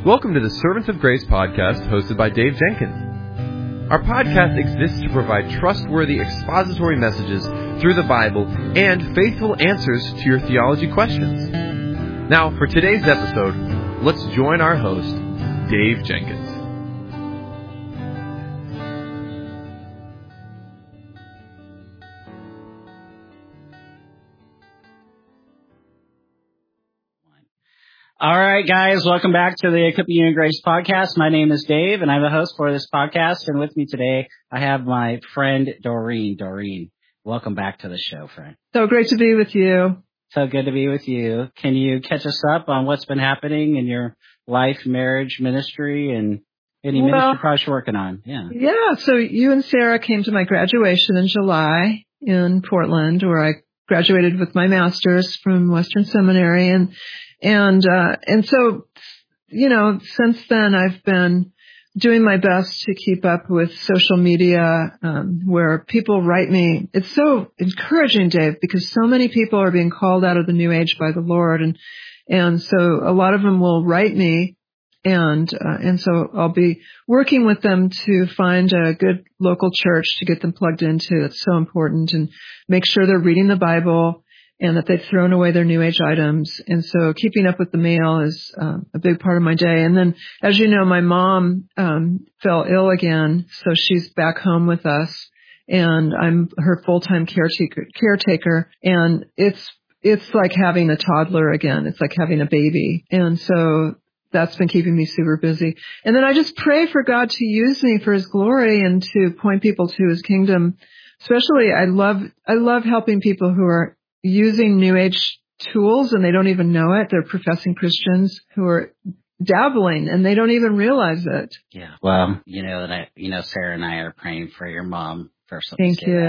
Welcome to the Servants of Grace podcast hosted by Dave Jenkins. Our podcast exists to provide trustworthy expository messages through the Bible and faithful answers to your theology questions. Now, for today's episode, let's join our host, Dave Jenkins. All right, guys, welcome back to the Equipping You in Grace podcast. My name is Dave, and I'm the host for this podcast. And with me today, I have my friend, Doreen. Doreen, welcome back to the show, friend. So great to be with you. So good to be with you. Can you catch us up on what's been happening in your life, marriage, ministry, and any ministry projects you're working on? Yeah, so you and Sarah came to my graduation in July in Portland, where I graduated with my master's from Western Seminary, and so, you know, since then I've been doing my best to keep up with social media, where people write me. It's so encouraging, Dave, because so many people are being called out of the new age by the Lord, and so a lot of them will write me, and so I'll be working with them to find a good local church to get them plugged into. It's so important, and make sure they're reading the Bible and that they've thrown away their new age items. And so keeping up with the mail is a big part of my day. And then, as you know, my mom fell ill again, so she's back home with us, and I'm her full-time caretaker. And it's like having a toddler again. It's like having a baby. And so that's been keeping me super busy. And then I just pray for God to use me for His glory and to point people to His kingdom. Especially, I love helping people who are using new age tools and they don't even know it. They're professing Christians who are dabbling and they don't even realize it. Yeah. Well, Sarah and I are praying for your mom first. Thank you.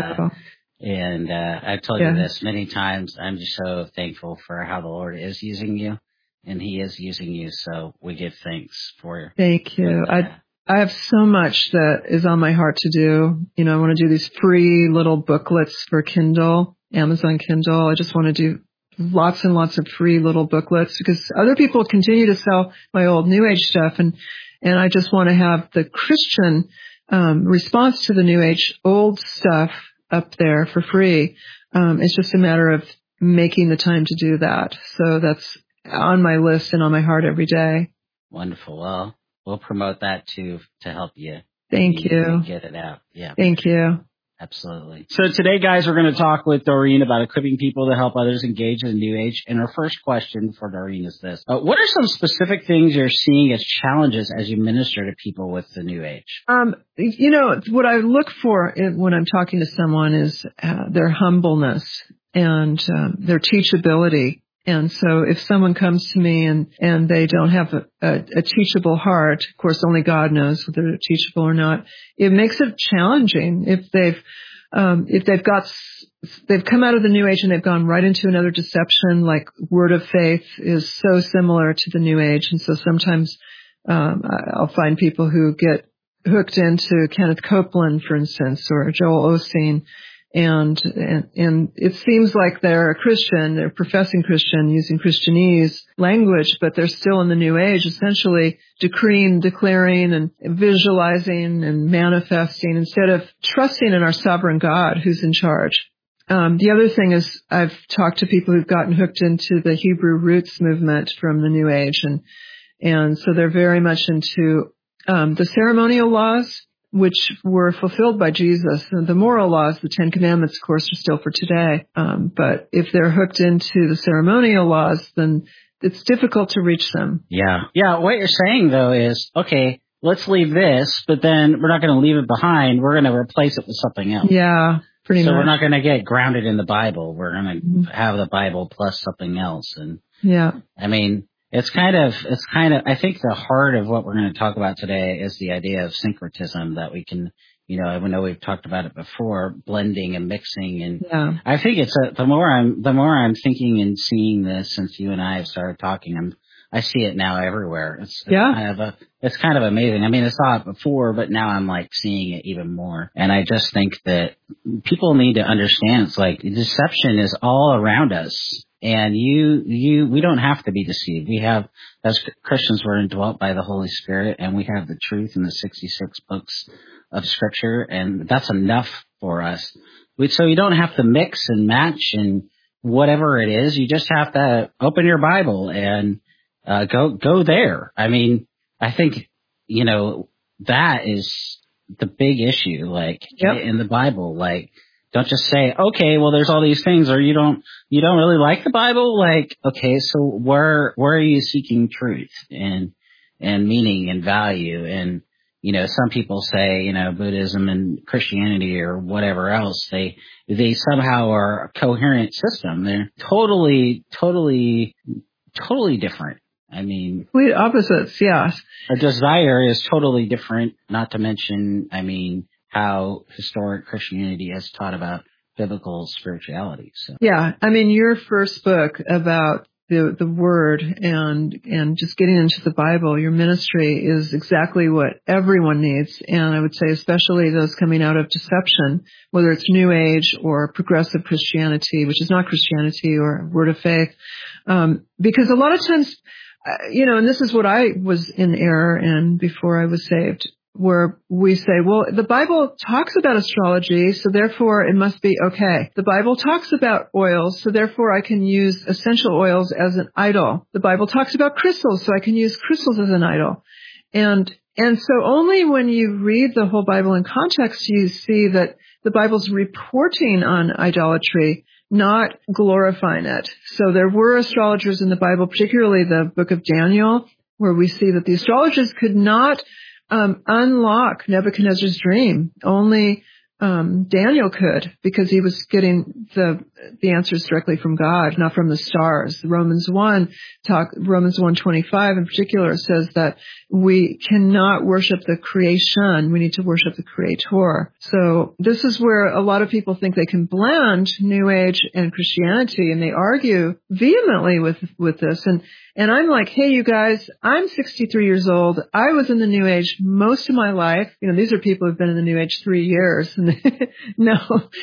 And I've told you this many times. I'm just so thankful for how the Lord is using you, and He is using you. So we give thanks for you. Thank you. I have so much that is on my heart to do. You know, I want to do these free little booklets for Kindle, Amazon Kindle. I just want to do lots and lots of free little booklets because other people continue to sell my old new age stuff. And I just want to have the Christian, response to the new age old stuff up there for free. It's just a matter of making the time to do that. So that's on my list and on my heart every day. Wonderful. Well, we'll promote that too to help you. Thank you. Get it out. Yeah. Thank you. Absolutely. So today, guys, we're going to talk with Doreen about equipping people to help others engage in the new age. And our first question for Doreen is this. What are some specific things you're seeing as challenges as you minister to people with the new age? What I look for when I'm talking to someone is their humbleness and their teachability. And so if someone comes to me and they don't have a teachable heart, of course, only God knows whether they're teachable or not. It makes it challenging if they've come out of the new age and they've gone right into another deception, like Word of Faith is so similar to the new age. And so sometimes, I'll find people who get hooked into Kenneth Copeland, for instance, or Joel Osteen. And it seems like they're a Christian, they're professing Christian using Christianese language, but they're still in the new age, essentially decreeing, declaring, and visualizing and manifesting instead of trusting in our sovereign God who's in charge. The other thing is I've talked to people who've gotten hooked into the Hebrew roots movement from the new age. And so they're very much into, the ceremonial laws, which were fulfilled by Jesus. The moral laws, the Ten Commandments, of course, are still for today. But if they're hooked into the ceremonial laws, then it's difficult to reach them. Yeah. Yeah. What you're saying, though, is, okay, let's leave this, but then we're not going to leave it behind. We're going to replace it with something else. Yeah, pretty much. So we're not going to get grounded in the Bible. We're going to have the Bible plus something else. And yeah, I mean, It's kind of, I think the heart of what we're going to talk about today is the idea of syncretism, that we can, I know we've talked about it before, blending and mixing. And I think it's the more I'm thinking and seeing this since you and I have started talking, I see it now everywhere. It's kind of amazing. I mean, I saw it before, but now I'm like seeing it even more. And I just think that people need to understand it's like deception is all around us. And we don't have to be deceived. We have, as Christians, we're indwelt by the Holy Spirit, and we have the truth in the 66 books of Scripture, and that's enough for us. So you don't have to mix and match and whatever it is. You just have to open your Bible and go there. I mean, I think, that is the big issue, in the Bible. Don't just say, okay, well, there's all these things, or you don't really like the Bible. Okay, so where are you seeking truth and meaning and value? And, some people say, Buddhism and Christianity or whatever else, they somehow are a coherent system. They're totally different. I mean, complete opposites, yes. A desire is totally different, not to mention, how historic Christianity has taught about biblical spirituality. So. Yeah, your first book about the Word and just getting into the Bible, your ministry is exactly what everyone needs. And I would say especially those coming out of deception, whether it's New Age or progressive Christianity, which is not Christianity, or Word of Faith. Because a lot of times, and this is what I was in error in before I was saved, where we say, well, the Bible talks about astrology, so therefore it must be okay. The Bible talks about oils, so therefore I can use essential oils as an idol. The Bible talks about crystals, so I can use crystals as an idol. And so only when you read the whole Bible in context, you see that the Bible's reporting on idolatry, not glorifying it. So there were astrologers in the Bible, particularly the book of Daniel, where we see that the astrologers could not unlock Nebuchadnezzar's dream. Only Daniel could, because he was getting the answers directly from God, not from the stars. Romans 1:25 in particular says that we cannot worship the creation. We need to worship the Creator. So this is where a lot of people think they can blend New Age and Christianity, and they argue vehemently with this. And I'm like, hey, you guys, I'm 63 years old. I was in the New Age most of my life. These are people who've been in the New Age 3 years. No,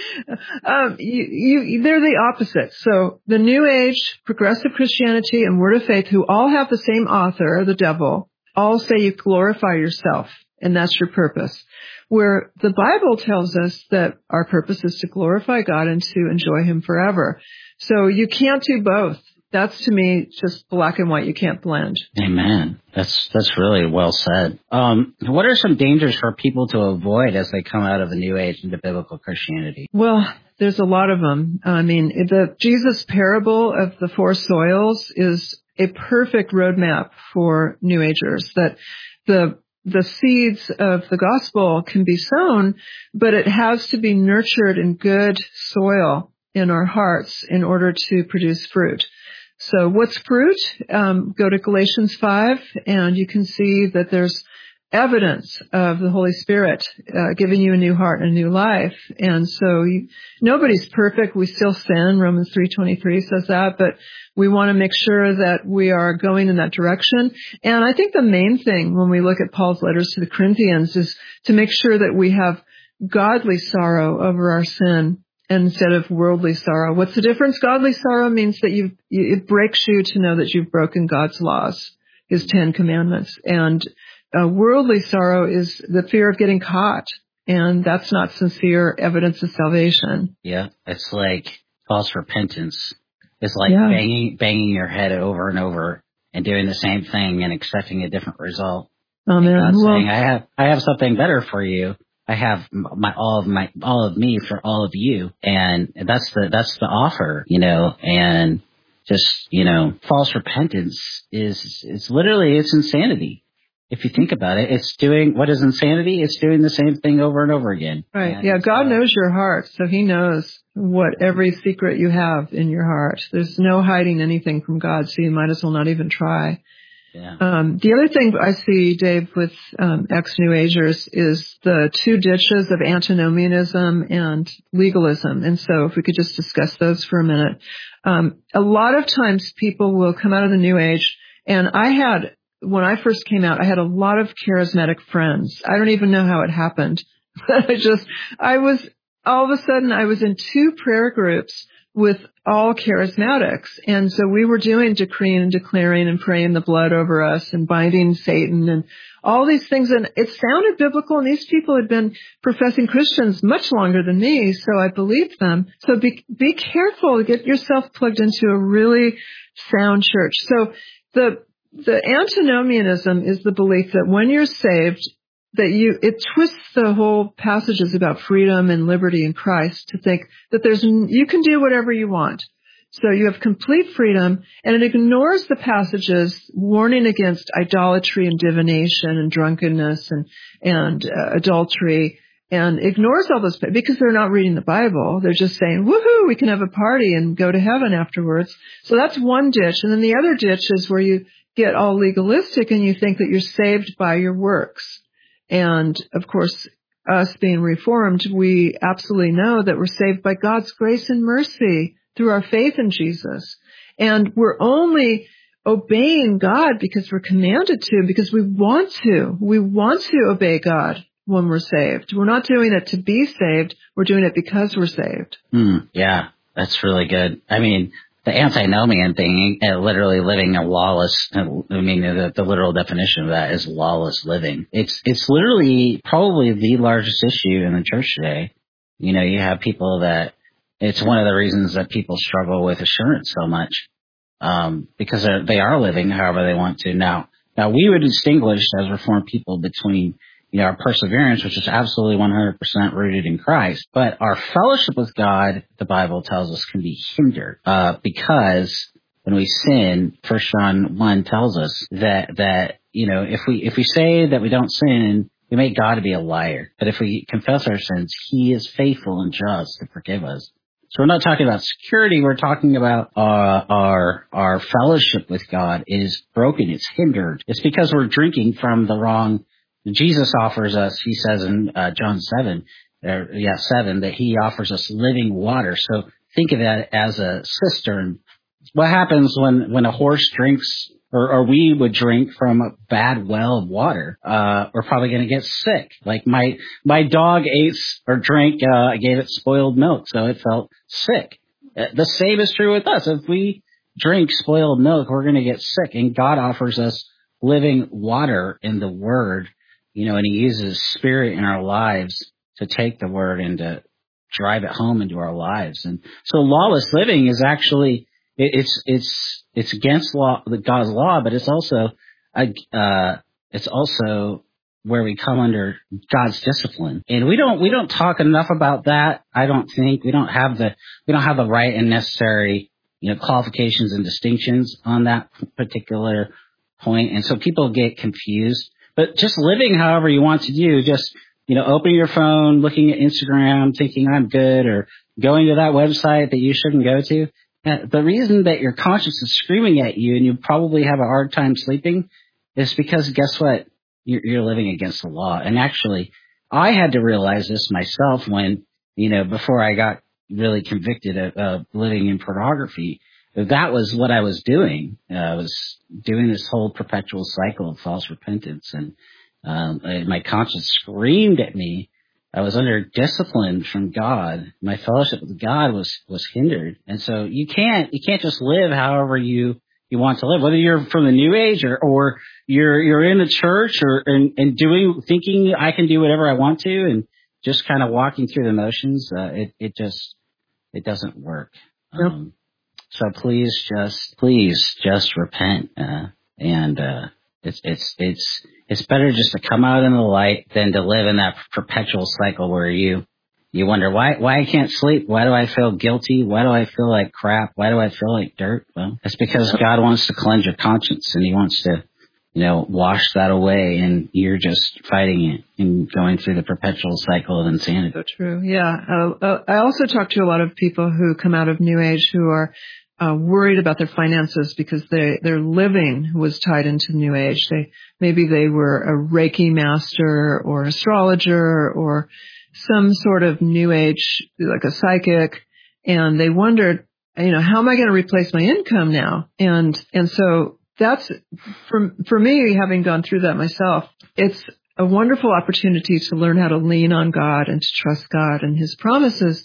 they're the opposite. So the New Age, progressive Christianity, and Word of Faith, who all have the same author, the devil, all say you glorify yourself, and that's your purpose. Where the Bible tells us that our purpose is to glorify God and to enjoy Him forever. So you can't do both. That's, to me, just black and white. You can't blend. Amen. That's really well said. What are some dangers for people to avoid as they come out of the New Age into biblical Christianity? Well, there's a lot of them. The Jesus parable of the 4 soils is a perfect roadmap for New Agers. That the seeds of the gospel can be sown, but it has to be nurtured in good soil in our hearts in order to produce fruit. So what's fruit? Go to Galatians 5, and you can see that there's evidence of the Holy Spirit giving you a new heart and a new life. And so nobody's perfect. We still sin. Romans 3:23 says that, but we want to make sure that we are going in that direction. And I think the main thing when we look at Paul's letters to the Corinthians is to make sure that we have godly sorrow over our sin instead of worldly sorrow. What's the difference? Godly sorrow means that it breaks you to know that you've broken God's laws, His 10 commandments. And worldly sorrow is the fear of getting caught. And that's not sincere evidence of salvation. Yeah. It's like false repentance. It's like banging your head over and over and doing the same thing and expecting a different result. Amen. Saying, I have something better for you. I have all of me for all of you. And that's the offer, and just, false repentance is literally, it's insanity. If you think about it, it's doing, what is insanity? It's doing the same thing over and over again. Right. And God knows your heart. So He knows what every secret you have in your heart. There's no hiding anything from God. So you might as well not even try. Yeah. The other thing I see, Dave, with ex-New Agers is the 2 ditches of antinomianism and legalism. And so if we could just discuss those for a minute. A lot of times people will come out of the New Age, and when I first came out, I had a lot of charismatic friends. I don't even know how it happened. all of a sudden I was in 2 prayer groups with all charismatics. And so we were doing decreeing and declaring and praying the blood over us and binding Satan and all these things. And it sounded biblical, and these people had been professing Christians much longer than me, so I believed them. So be careful. Get yourself plugged into a really sound church. So the antinomianism is the belief that when you're saved, that it twists the whole passages about freedom and liberty in Christ to think that you can do whatever you want. So you have complete freedom, and it ignores the passages warning against idolatry and divination and drunkenness and adultery, and ignores all those because they're not reading the Bible. They're just saying, woohoo, we can have a party and go to heaven afterwards. So that's one ditch. And then the other ditch is where you get all legalistic and you think that you're saved by your works. And of course, us being Reformed, we absolutely know that we're saved by God's grace and mercy through our faith in Jesus. And we're only obeying God because we're commanded to, because we want to. We want to obey God when we're saved. We're not doing it to be saved. We're doing it because we're saved. Yeah, that's really good. I mean, the antinomian thing, literally living a lawless, the literal definition of that is lawless living. It's literally probably the largest issue in the church today. You know, you have people that, it's one of the reasons that people struggle with assurance so much, because they are living however they want to. Now we would distinguish as Reformed people between, our perseverance, which is absolutely 100% rooted in Christ, but our fellowship with God, the Bible tells us, can be hindered, because when we sin, 1 John 1 tells us that, if we say that we don't sin, we make God to be a liar. But if we confess our sins, He is faithful and just to forgive us. So we're not talking about security. We're talking about our fellowship with God is broken. It's hindered. It's because we're drinking from the wrong. Jesus offers us, he says in John 7, that He offers us living water. So think of that as a cistern. What happens when a horse drinks, or we would drink from a bad well of water? We're probably going to get sick. Like my dog ate or drank, I gave it spoiled milk, so it felt sick. The same is true with us. If we drink spoiled milk, we're going to get sick. And God offers us living water in the Word. And He uses Spirit in our lives to take the Word and to drive it home into our lives. And so lawless living is actually, it's against God's law, but it's also where we come under God's discipline. And we don't talk enough about that. I don't think we don't have the right and necessary, qualifications and distinctions on that particular point. And so people get confused. But just living however you want to do, just, opening your phone, looking at Instagram, thinking I'm good, or going to that website that you shouldn't go to. The reason that your conscience is screaming at you and you probably have a hard time sleeping is because, guess what? You're living against the law. And actually, I had to realize this myself when, before I got really convicted of living in pornography. That was what I was doing. I was doing this whole perpetual cycle of false repentance, and my conscience screamed at me. I was under discipline from God. My fellowship with God was hindered, and so you can't just live however you want to live, whether you're from the New Age or you're in the church and thinking I can do whatever I want to, and just kind of walking through the motions. It doesn't work. Yep. So please just repent, and it's better just to come out in the light than to live in that perpetual cycle where you wonder why I can't sleep, why do I feel guilty, why do I feel like crap, why do I feel like dirt? Well, it's because God wants to cleanse your conscience, and He wants to wash that away, and you're just fighting it and going through the perpetual cycle of insanity. So true. Yeah. I also talk to a lot of people who come out of New Age who are worried about their finances because their living was tied into New Age. Maybe they were a Reiki master or astrologer or some sort of New Age, like a psychic, and they wondered, how am I going to replace my income now? And so that's, for me, having gone through that myself, it's a wonderful opportunity to learn how to lean on God and to trust God and His promises.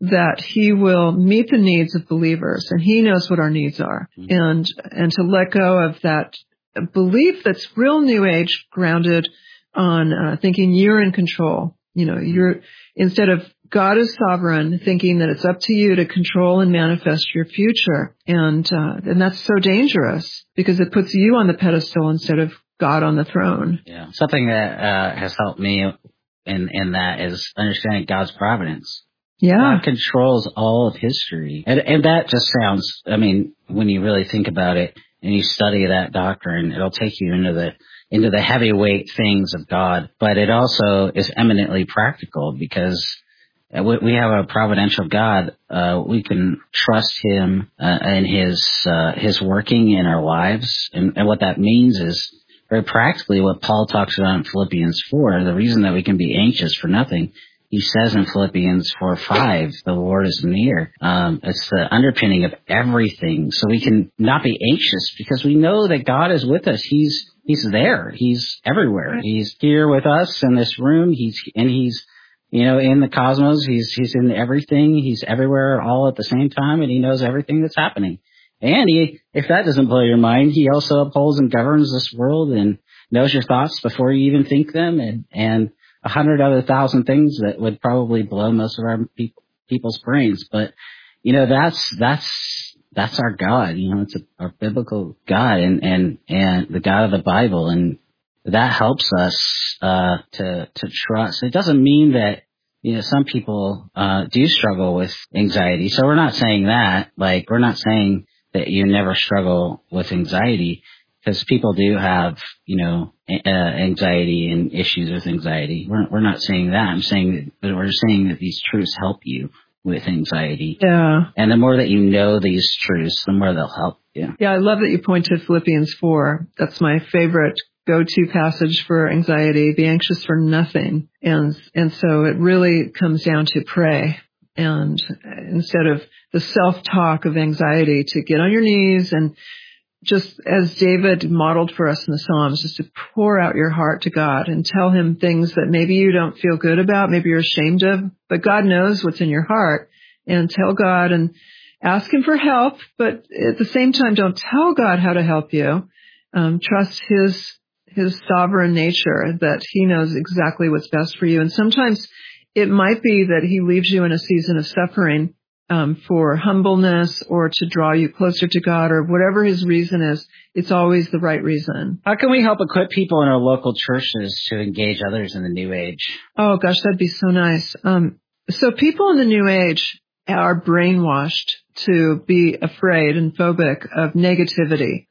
that he will meet the needs of believers, and he knows what our needs are. And to let go of that belief that's real New Age, grounded on thinking you're in control. You're, instead of God is sovereign, thinking that it's up to you to control and manifest your future. And that's so dangerous because it puts you on the pedestal instead of God on the throne. Yeah. Something that has helped me in that is understanding God's providence. Yeah. God controls all of history. And that just sounds, when you really think about it and you study that doctrine, it'll take you into the heavyweight things of God. But it also is eminently practical because we have a providential God. We can trust him in his working in our lives. And what that means is very practically what Paul talks about in Philippians 4, the reason that we can be anxious for nothing. He says in Philippians 4:5, the Lord is near. It's the underpinning of everything. So we can not be anxious because we know that God is with us. He's there. He's everywhere. He's here with us in this room. He's in the cosmos. He's in everything. He's everywhere all at the same time, and he knows everything that's happening. And if that doesn't blow your mind, he also upholds and governs this world and knows your thoughts before you even think them, and 100 other thousand things that would probably blow most of our people's brains. But, that's our God. It's our biblical God and the God of the Bible. And that helps us, to trust. It doesn't mean that, some people, do struggle with anxiety. So we're not saying that, we're not saying that you never struggle with anxiety. Because people do have, anxiety and issues with anxiety. We're not saying that. We're saying that these truths help you with anxiety. Yeah. And the more that you know these truths, the more they'll help you. Yeah, I love that you point to Philippians 4. That's my favorite go-to passage for anxiety. Be anxious for nothing. And so it really comes down to pray. And instead of the self-talk of anxiety, to get on your knees and just as David modeled for us in the Psalms, just to pour out your heart to God and tell him things that maybe you don't feel good about, maybe you're ashamed of, but God knows what's in your heart. And tell God and ask him for help, but at the same time, don't tell God how to help you. Trust his sovereign nature, that he knows exactly what's best for you. And sometimes it might be that he leaves you in a season of suffering for humbleness or to draw you closer to God, or whatever his reason is. It's always the right reason. How can we help equip people in our local churches to engage others in the New Age? Oh gosh, that'd be so nice. So people in the New Age are brainwashed to be afraid and phobic of negativity.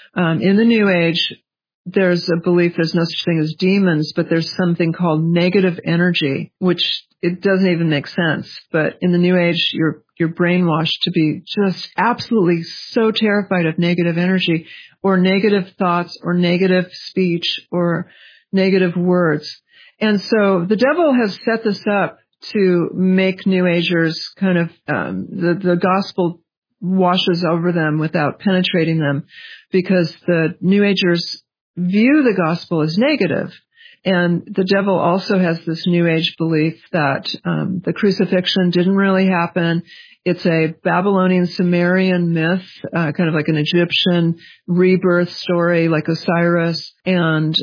In the New Age, there's a belief there's no such thing as demons, but there's something called negative energy, which it doesn't even make sense. But in the New Age, you're brainwashed to be just absolutely so terrified of negative energy or negative thoughts or negative speech or negative words. And so the devil has set this up to make New Agers kind of, the gospel washes over them without penetrating them, because the New Agers view the gospel as negative. And the devil also has this New Age belief that the crucifixion didn't really happen. It's a Babylonian Sumerian myth, kind of like an Egyptian rebirth story, like Osiris. And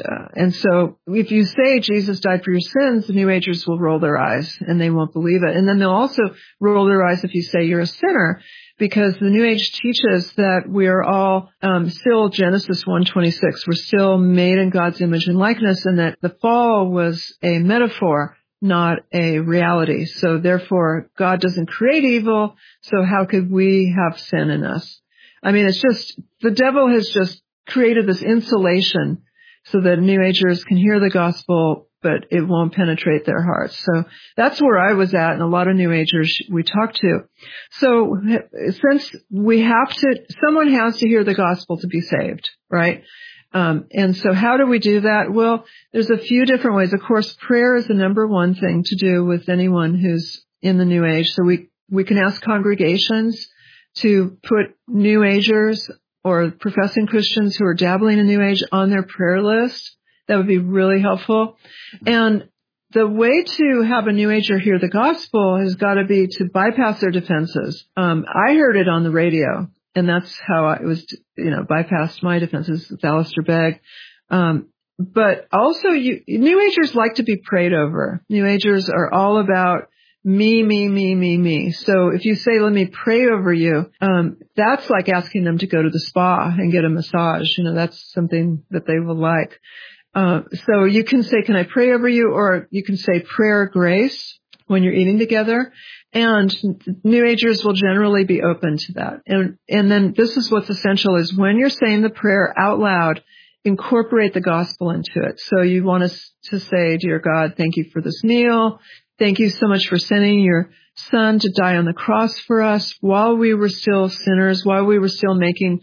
so if you say Jesus died for your sins, the New Agers will roll their eyes and they won't believe it. And then they'll also roll their eyes if you say you're a sinner, because the New Age teaches that we are all still Genesis 1:26. We're still made in God's image and likeness, and that the fall was a metaphor, not a reality. So therefore, God doesn't create evil, so how could we have sin in us? I mean, it's just, the devil has just created this insulation so that New Agers can hear the gospel, but it won't penetrate their hearts. So that's where I was at, and a lot of New Agers we talked to. So since someone has to hear the gospel to be saved, right? And so how do we do that? Well, there's a few different ways. Of course, prayer is the number one thing to do with anyone who's in the New Age. So we can ask congregations to put New Agers or professing Christians who are dabbling in New Age on their prayer list. That would be really helpful. And the way to have a New Ager hear the gospel has got to be to bypass their defenses. I heard it on the radio, and that's how I was, bypassed my defenses with Alistair Begg. But also, New Agers like to be prayed over. New Agers are all about me. So if you say, let me pray over you, that's like asking them to go to the spa and get a massage. That's something that they will like. So you can say, can I pray over you? Or you can say prayer grace when you're eating together. And New Agers will generally be open to that. And then this is what's essential is when you're saying the prayer out loud, incorporate the gospel into it. So you want us to say, dear God, thank you for this meal. Thank you so much for sending your son to die on the cross for us while we were still sinners, while we were still making,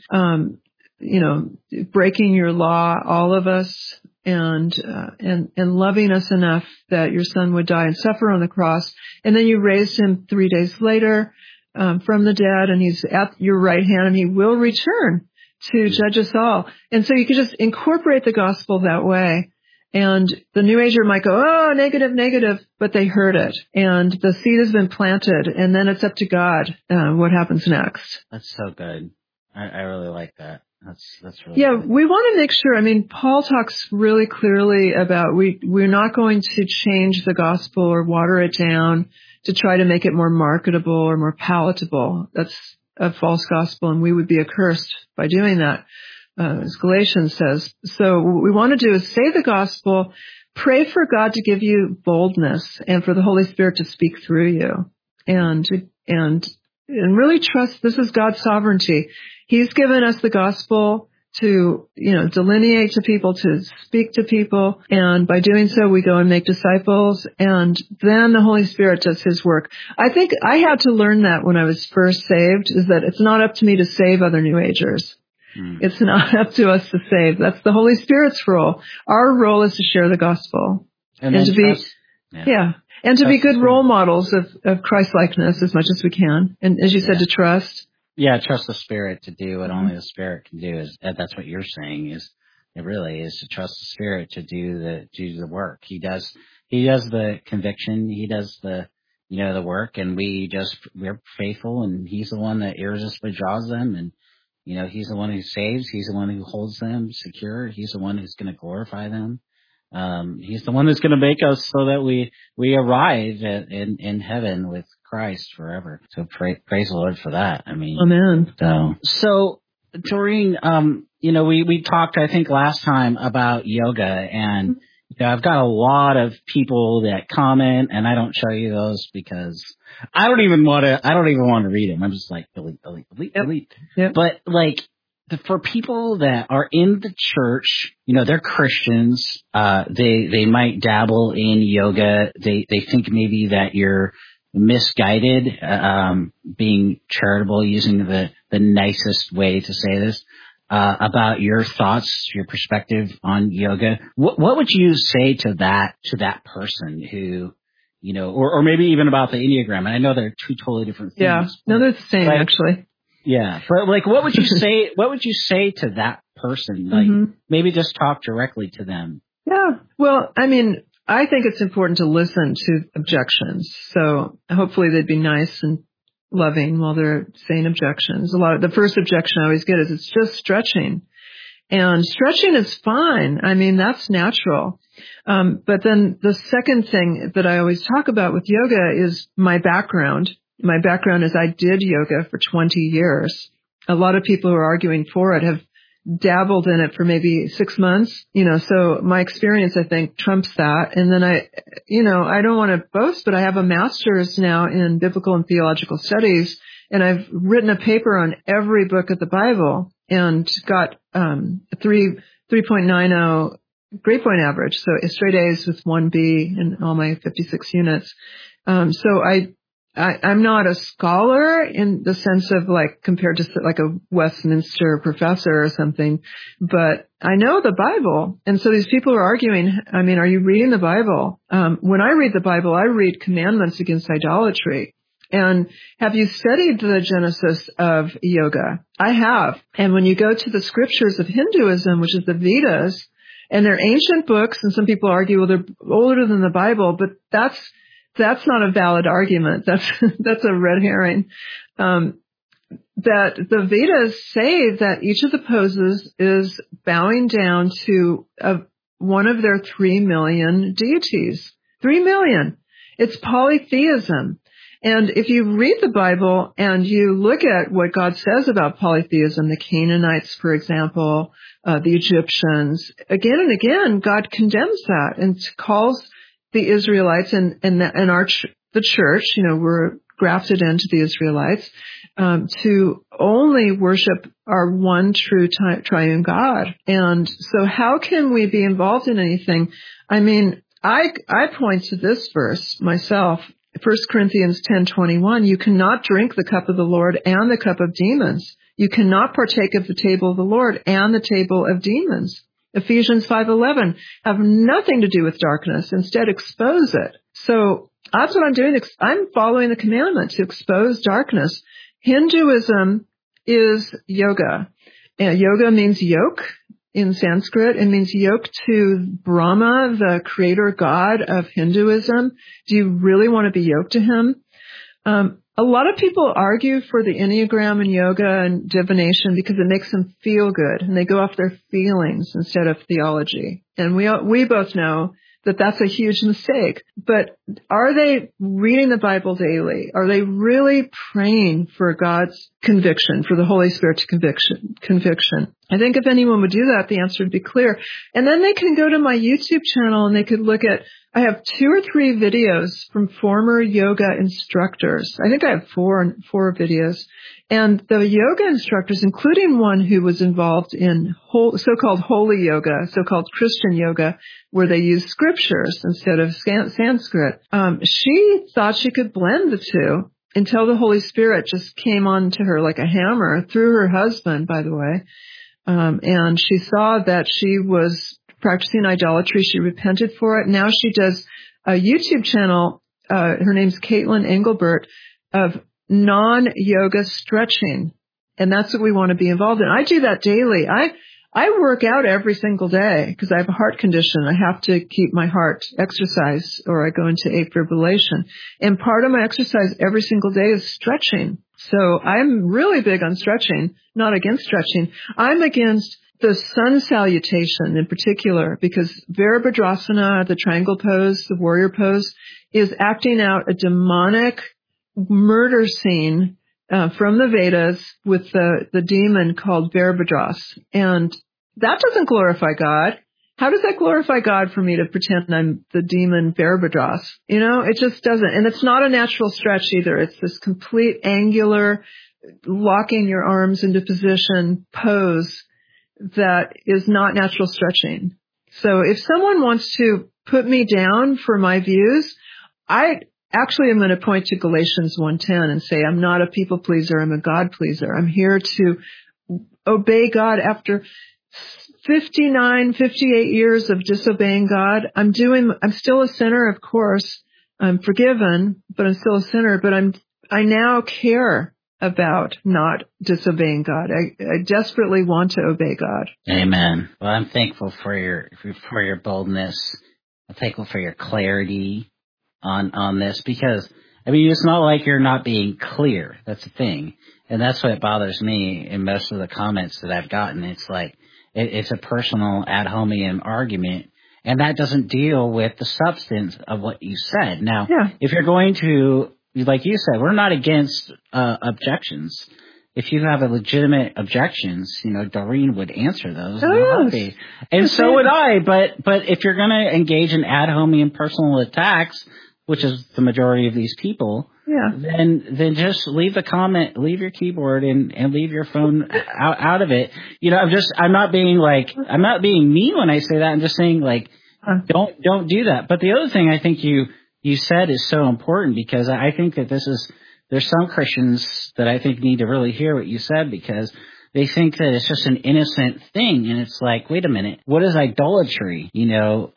breaking your law, all of us, and loving us enough that your son would die and suffer on the cross. And then you raised him 3 days later, from the dead, and he's at your right hand, and he will return to judge us all. And so you could just incorporate the gospel that way. And the New Ager might go, oh, negative, but they heard it. And the seed has been planted, and then it's up to God what happens next. That's so good. I really like that. That's really good. We want to make sure. Paul talks really clearly about we're not going to change the gospel or water it down to try to make it more marketable or more palatable. That's a false gospel, and we would be accursed by doing that. As Galatians says. So what we want to do is say the gospel, pray for God to give you boldness and for the Holy Spirit to speak through you, and really trust this is God's sovereignty. He's given us the gospel to, delineate to people, to speak to people. And by doing so, we go and make disciples. And then the Holy Spirit does his work. I think I had to learn that when I was first saved, is that it's not up to me to save other New Agers. It's not up to us to save. That's the Holy Spirit's role. Our role is to share the gospel and to be, and to be good role models of Christ-likeness as much as we can. And as you said, to trust. Yeah, trust the Spirit to do what only the Spirit can do. That's what you're saying. It really is to trust the Spirit to do the work. He does the conviction. He does the work, and we're faithful, and He's the one that irresistibly draws them, and He's the one who saves. He's the one who holds them secure. He's the one who's going to glorify them. He's the one that's going to make us so that we arrive in heaven with Christ forever. So praise the Lord for that. Amen. So Doreen, we talked, I think, last time about yoga, and I've got a lot of people that comment, and I don't show you those because I don't even want to read them. I'm just like, delete. Yep. But for people that are in the church, they're Christians, they might dabble in yoga. They think maybe that you're misguided, being charitable, using the nicest way to say this, about your thoughts, your perspective on yoga. What would you say to that person who, or maybe even about the Enneagram? And I know they're two totally different things. Yeah, no, they're the same actually. Yeah, but what would you say? What would you say to that person? Maybe just talk directly to them. Yeah, well, I think it's important to listen to objections. So hopefully they'd be nice and loving while they're saying objections. The first objection I always get is it's just stretching, and stretching is fine. That's natural. But then the second thing that I always talk about with yoga is my background. My background is I did yoga for 20 years. A lot of people who are arguing for it have dabbled in it for maybe 6 months, so my experience, I think, trumps that. And then I don't want to boast, but I have a master's now in biblical and theological studies, and I've written a paper on every book of the Bible and got, 3.90 grade point average. So straight A's with 1 B in all my 56 units. So I'm not a scholar in the sense of compared to like a Westminster professor or something, but I know the Bible. And so these people are arguing, are you reading the Bible? When I read the Bible, I read commandments against idolatry. And have you studied the genesis of yoga? I have. And when you go to the scriptures of Hinduism, which is the Vedas, And they're ancient books, and some people argue, well, they're older than the Bible, but that's not a valid argument. That's a red herring. That the Vedas say that each of the poses is bowing down to one of their 3 million deities. 3 million. It's polytheism. And if you read the Bible and you look at what God says about polytheism, the Canaanites, for example, the Egyptians, again and again, God condemns that and calls the Israelites and the church, we're grafted into the Israelites, to only worship our one true triune God. And so how can we be involved in anything? I mean, I point to this verse myself, 1 Corinthians 10:21. You cannot drink the cup of the Lord and the cup of demons. You cannot partake of the table of the Lord and the table of demons. Ephesians 5:11 have nothing to do with darkness. Instead, expose it. So that's what I'm doing. I'm following the commandment to expose darkness. Hinduism is yoga. Yoga means yoke in Sanskrit. It means yoke to Brahma, the creator god of Hinduism. Do you really want to be yoked to him? A lot of people argue for the Enneagram and yoga and divination because it makes them feel good, and they go off their feelings instead of theology. And we both know that that's a huge mistake. But are they reading the Bible daily? Are they really praying for God's conviction, for the Holy Spirit's conviction? I think if anyone would do that, the answer would be clear. And then they can go to my YouTube channel and they could look at, I have 2 or 3 videos from former yoga instructors. I think I have 4 videos. And the yoga instructors, including one who was involved in so-called holy yoga, so-called Christian yoga, where they use scriptures instead of Sanskrit, she thought she could blend the two until the Holy Spirit just came on to her like a hammer, through her husband, by the way. And she saw that she was practicing idolatry. She repented for it. Now she does a YouTube channel. Her name's Caitlin Engelbert, of non-yoga stretching. And that's what we want to be involved in. I do that daily. I work out every single day because I have a heart condition. I have to keep my heart exercise or I go into afibrillation. And part of my exercise every single day is stretching. So I'm really big on stretching, not against stretching. I'm against the sun salutation in particular, because Virabhadrasana, the triangle pose, the warrior pose, is acting out a demonic murder scene from the Vedas with the demon called Virabhadras. And that doesn't glorify God. How does that glorify God for me to pretend I'm the demon Virabhadras? It just doesn't. And it's not a natural stretch either. It's this complete angular, locking your arms into position pose that is not natural stretching. So if someone wants to put me down for my views, I actually am going to point to Galatians 1:10 and say, I'm not a people pleaser, I'm a God pleaser. I'm here to obey God after 58 years of disobeying God. I'm still a sinner, of course. I'm forgiven, but I'm still a sinner, but I now care about not disobeying God. I desperately want to obey God. Amen. Well, I'm thankful for your boldness. I'm thankful for your clarity on this, because it's not like you're not being clear. That's the thing. And that's what bothers me in most of the comments that I've gotten. It's like, it's a personal ad hominem argument, and that doesn't deal with the substance of what you said. Now, If you're going to, like you said, we're not against objections. If you have a legitimate objections, Doreen would answer those. And so would I. But if you're going to engage in ad hominem personal attacks, which is the majority of these people, then just leave the comment, leave your keyboard and leave your phone out of it. I'm not being mean when I say that. I'm just saying don't do that. But the other thing I think you said is so important, because I think that there's some Christians that I think need to really hear what you said, because they think that it's just an innocent thing. And it's like, wait a minute, what is idolatry? In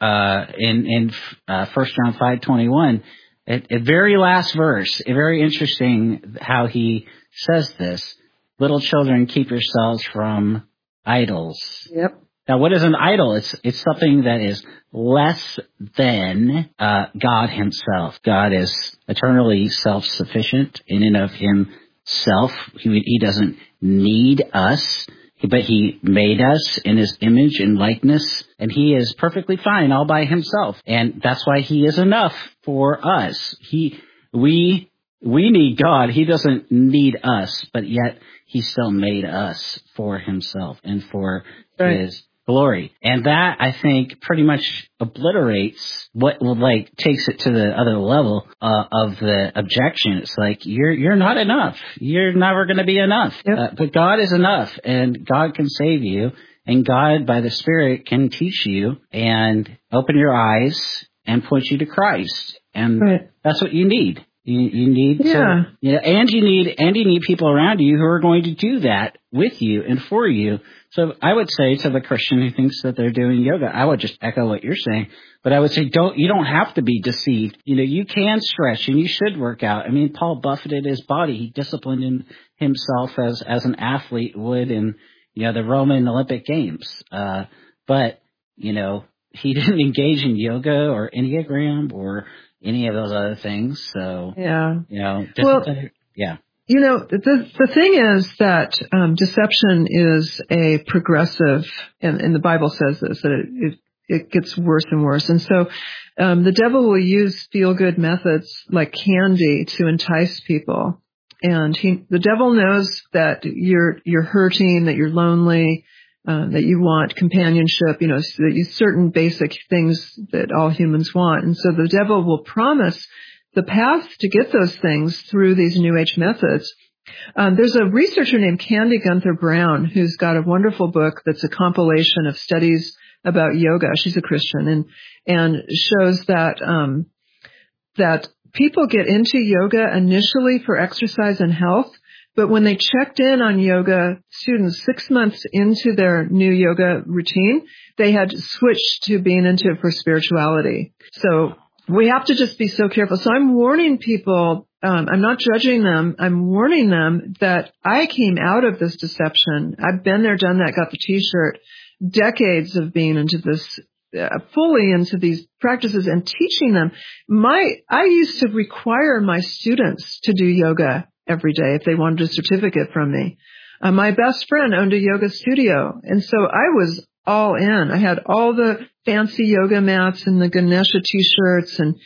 1 John 5:21, a very last verse, very interesting how he says this: little children, keep yourselves from idols. Yep. Now, what is an idol? It's something that is less than God himself. God is eternally self-sufficient in and of himself. He doesn't need us, but he made us in his image and likeness, and he is perfectly fine all by himself. And that's why he is enough for us. We need God. He doesn't need us, but yet he still made us for himself and for his glory. And that, I think, pretty much obliterates what takes it to the other level of the objection. It's like, you're not enough. You're never going to be enough. Yep. But God is enough, and God can save you, and God, by the Spirit, can teach you and open your eyes and point you to Christ. And that's what you need. You need and you need people around you who are going to do that with you and for you. So I would say to the Christian who thinks that they're doing yoga, I would just echo what you're saying, but I would say you don't have to be deceived. You can stretch and you should work out. I mean, Paul buffeted his body. He disciplined himself as an athlete would in, the Roman Olympic Games. But he didn't engage in yoga or Enneagram or any of those other things. So, the thing is that deception is a progressive, and the Bible says this, that it gets worse and worse. And so the devil will use feel-good methods like candy to entice people. And the devil knows that you're hurting, that you're lonely, that you want companionship, certain basic things that all humans want. And so the devil will promise the path to get those things through these New Age methods. There's a researcher named Candy Gunther Brown who's got a wonderful book that's a compilation of studies about yoga. She's a Christian and shows that that people get into yoga initially for exercise and health. But when they checked in on yoga students 6 months into their new yoga routine, they had switched to being into it for spirituality. So we have to just be so careful. So I'm warning people, I'm not judging them, I'm warning them that I came out of this deception. I've been there, done that, got the t-shirt, decades of being into this, fully into these practices and teaching them. I used to require my students to do yoga every day if they wanted a certificate from me. My best friend owned a yoga studio, and so I was all in. I had all the fancy yoga mats and the Ganesha t-shirts and,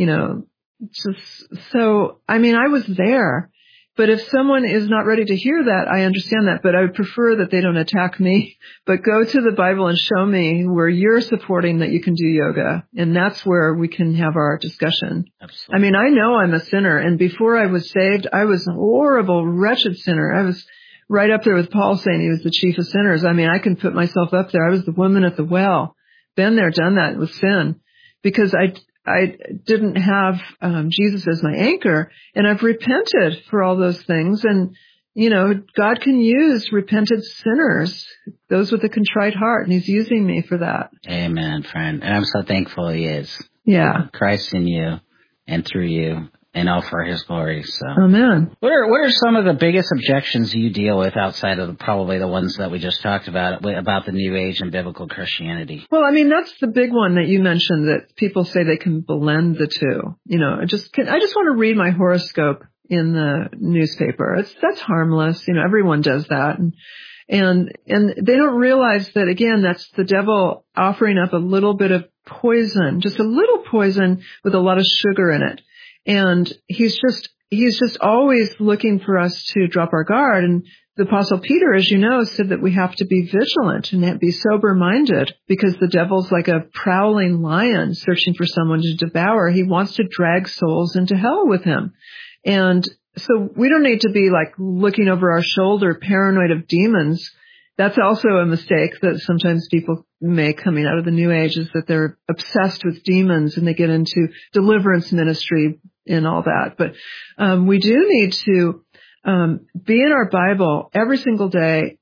I was there. But if someone is not ready to hear that, I understand that, but I would prefer that they don't attack me, but go to the Bible and show me where you're supporting that you can do yoga. And that's where we can have our discussion. Absolutely. I know I'm a sinner, and before I was saved, I was a horrible, wretched sinner. I was right up there with Paul saying he was the chief of sinners. I can put myself up there. I was the woman at the well. Been there, done that with sin, because I didn't have Jesus as my anchor, and I've repented for all those things. And, God can use repentant sinners, those with a contrite heart, and he's using me for that. Amen, friend. And I'm so thankful he is. Yeah. Christ in you and through you, and all for his glory. So, amen. What are some of the biggest objections you deal with outside of probably the ones that we just talked about the New Age and biblical Christianity? Well, that's the big one that you mentioned, that people say they can blend the two. I just want to read my horoscope in the newspaper. That's harmless. Everyone does that. And they don't realize that, again, that's the devil offering up a little bit of poison, just a little poison with a lot of sugar in it. And he's just always looking for us to drop our guard. And the Apostle Peter, as you know, said that we have to be vigilant and be sober-minded, because the devil's like a prowling lion searching for someone to devour. He wants to drag souls into hell with him. And so we don't need to be like looking over our shoulder, paranoid of demons. That's also a mistake that sometimes people make coming out of the New Age, is that they're obsessed with demons and they get into deliverance ministry and all that. But we do need to be in our Bible every single day.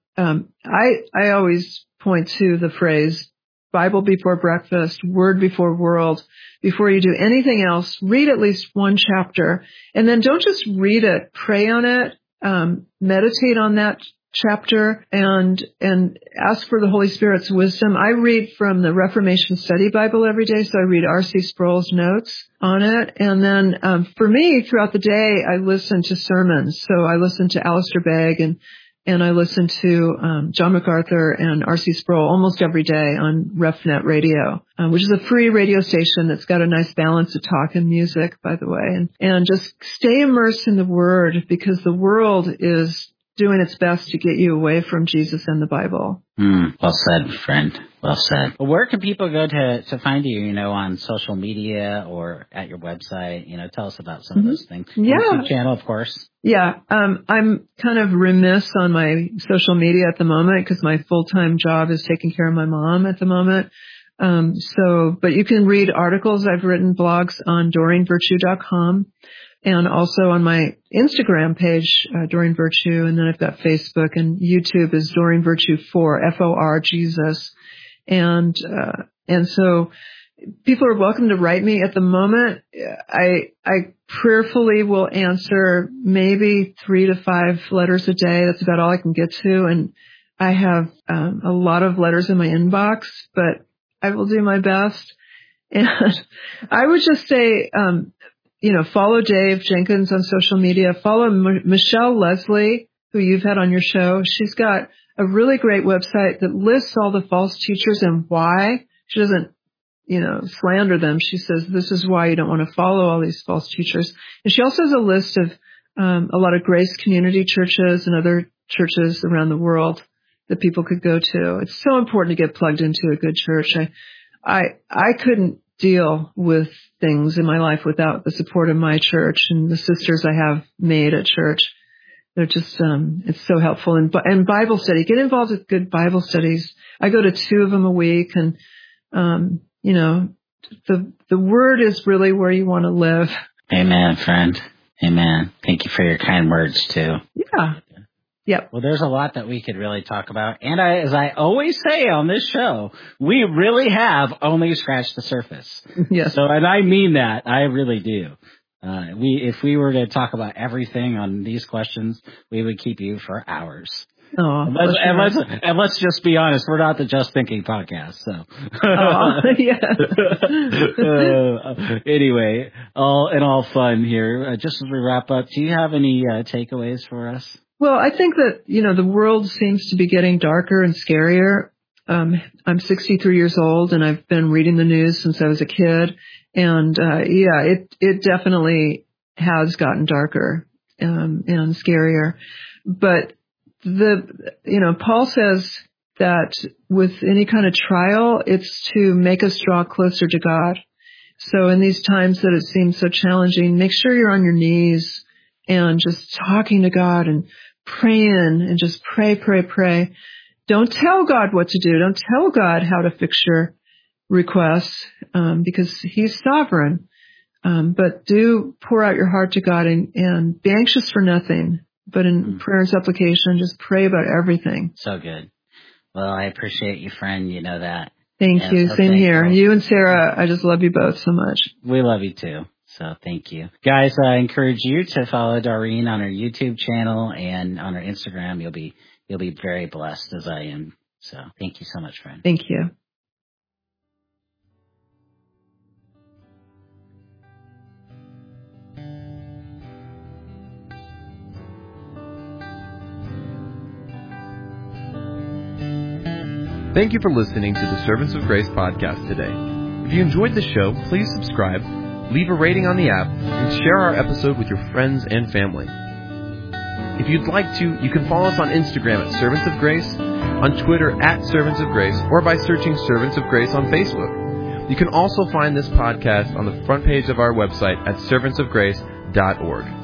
I always point to the phrase, Bible before breakfast, word before world. Before you do anything else, read at least one chapter. And then don't just read it, pray on it, meditate on that chapter and ask for the Holy Spirit's wisdom. I read from the Reformation Study Bible every day, so I read R.C. Sproul's notes on it. And then for me, throughout the day, I listen to sermons. So I listen to Alistair Begg and I listen to John MacArthur and R.C. Sproul almost every day on RefNet Radio, which is a free radio station that's got a nice balance of talk and music, by the way. And just stay immersed in the Word, because the world is doing its best to get you away from Jesus and the Bible. Well said, friend. Well said. Well, where can people go to find you, on social media or at your website? Tell us about some of those things. Yeah. YouTube channel, of course. Yeah. I'm kind of remiss on my social media at the moment because my full-time job is taking care of my mom at the moment. But you can read articles. I've written blogs on DoreenVirtue.com. And also on my Instagram page, Doreen Virtue, and then I've got Facebook, and YouTube is Doreen Virtue 4, F-O-R, Jesus. And so people are welcome to write me. At the moment, I prayerfully will answer maybe 3 to 5 letters a day. That's about all I can get to. And I have a lot of letters in my inbox, but I will do my best. And I would just say, follow Dave Jenkins on social media. Follow Michelle Leslie, who you've had on your show. She's got a really great website that lists all the false teachers and why. She doesn't, slander them. She says, this is why you don't want to follow all these false teachers. And she also has a list of a lot of Grace Community churches and other churches around the world that people could go to. It's so important to get plugged into a good church. I couldn't deal with things in my life without the support of my church and the sisters I have made at church. They're just, it's so helpful. And Bible study, get involved with good Bible studies. I go to 2 of them a week, and, the Word is really where you want to live. Amen, friend. Amen. Thank you for your kind words too. Yeah. Yep. Well, there's a lot that we could really talk about. And as I always say on this show, we really have only scratched the surface. Yes. So, and I mean that. I really do. If we were to talk about everything on these questions, we would keep you for hours. Oh, and let's just be honest, we're not the Just Thinking podcast, so. Yeah. Anyway, all fun here. Just as we wrap up, do you have any takeaways for us? Well, I think that, the world seems to be getting darker and scarier. I'm 63 years old, and I've been reading the news since I was a kid. And, it definitely has gotten darker, and scarier. But Paul says that with any kind of trial, it's to make us draw closer to God. So in these times that it seems so challenging, make sure you're on your knees and just talking to God and praying, and just pray. Don't tell God what to do. Don't tell God how to fix your requests, because He's sovereign. But do pour out your heart to God and be anxious for nothing, but in prayer and supplication, just pray about everything. So good. Well, I appreciate you, friend. You know that. Thank you. Same here. You and Sarah, I just love you both so much. We love you too. So thank you. Guys, I encourage you to follow Doreen on her YouTube channel and on her Instagram. You'll be very blessed, as I am. So thank you so much, friend. Thank you. Thank you for listening to the Servants of Grace podcast today. If you enjoyed the show, please subscribe, leave a rating on the app, and share our episode with your friends and family. If you'd like to, you can follow us on Instagram at Servants of Grace, on Twitter at Servants of Grace, or by searching Servants of Grace on Facebook. You can also find this podcast on the front page of our website at servantsofgrace.org.